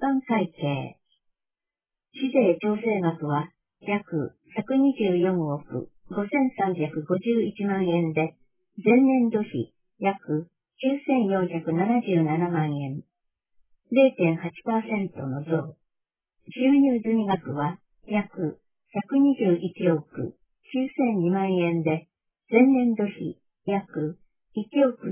般会計。市税調整額は約124億5351万円で、前年度比約9477万円。0.8% の増。収入済額は約121億9002万円で、前年度比約1億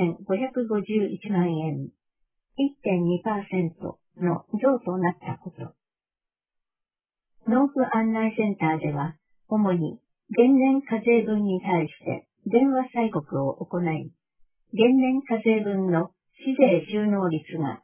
4551万円。1.2% の増となったこと。納付案内センターでは、主に前年課税分に対して電話催告を行い、前年課税分の市税収納率が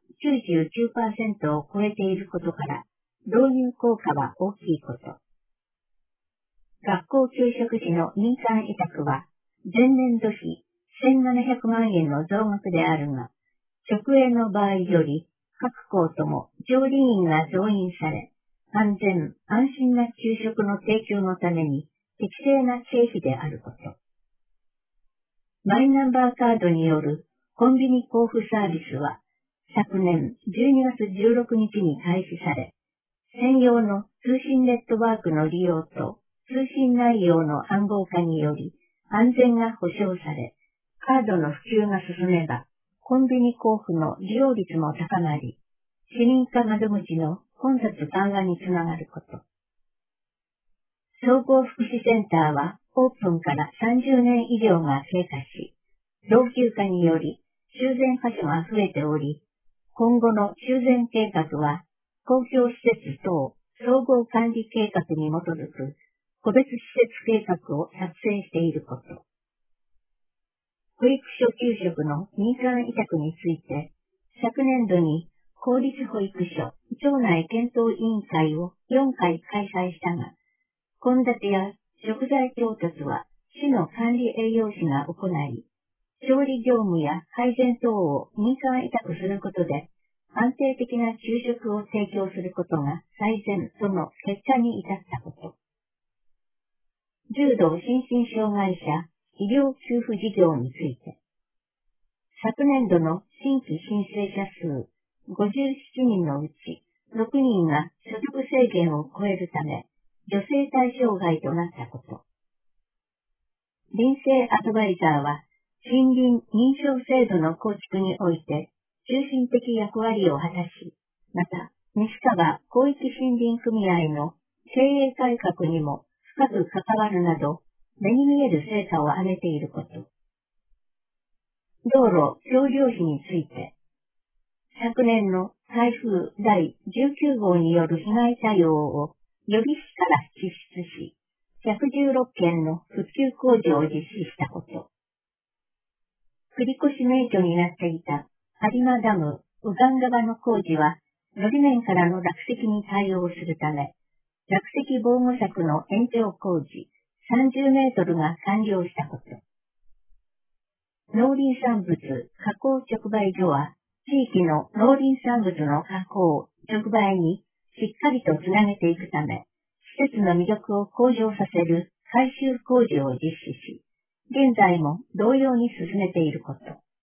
99% を超えていることから、導入効果は大きいこと。学校給食費の民間委託は、前年度比1700万円の増額であるが、直営の場合より各校とも調理員が増員され、安全・安心な給食の提供のために適正な経費であること。マイナンバーカードによるコンビニ交付サービスは昨年12月16日に開始され、専用の通信ネットワークの利用と通信内容の暗号化により安全が保証され、カードの普及が進めば、コンビニ交付の利用率も高まり、市民課窓口の混雑緩和につながること。総合福祉センターはオープンから30年以上が経過し、老朽化により修繕箇所が増えており、今後の修繕計画は公共施設等総合管理計画に基づく個別施設計画を作成していること。保育所給食の民間委託について、昨年度に公立保育所庁内検討委員会を4回開催したが、献立や食材調達は市の管理栄養士が行い、調理業務や配膳等を民間委託することで、安定的な給食を提供することが最善との結果に至ったこと。重度心身障害者医療給付事業について、昨年度の新規申請者数57人のうち6人が所得制限を超えるため、女性対象外となったこと。臨生アドバイザーは、森林認証制度の構築において、中心的役割を果たし、また、西川広域森林組合の経営改革にも深く関わるなど、目に見える成果を上げていること。道路橋梁費について、昨年の台風第19号による被害対応を予備費から支出し、116件の復旧工事を実施したこと。繰越免除になっていた有馬ダム右岸側の工事は、のり面からの落石に対応するため、落石防護柵の延長工事30メートルが完了したこと。農林産物加工直売所は、地域の農林産物の加工、直売にしっかりとつなげていくため、施設の魅力を向上させる改修工事を実施し、現在も同様に進めていること。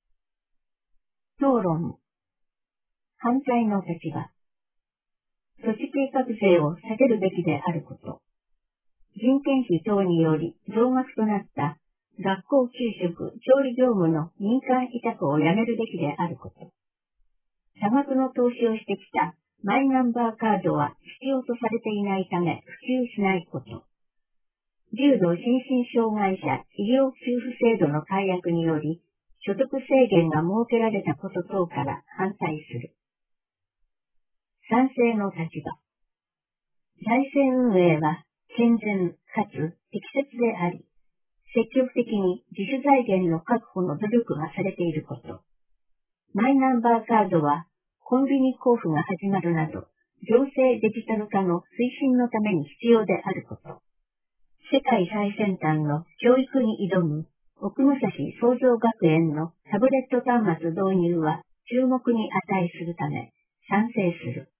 討論。反対の立場。土地計画税を下げるべきであること。人件費等により増額となった学校給食調理業務の民間委託をやめるべきであること。多額の投資をしてきたマイナンバーカードは必要とされていないため普及しないこと。重度心身障害者医療給付制度の改悪により所得制限が設けられたこと等から反対する。賛成の立場。財政運営は健全かつ適切であり、積極的に自主財源の確保の努力がされていること。マイナンバーカードはコンビニ交付が始まるなど、行政デジタル化の推進のために必要であること。世界最先端の教育に挑む奥武蔵創造学園のタブレット端末導入は注目に値するため賛成する。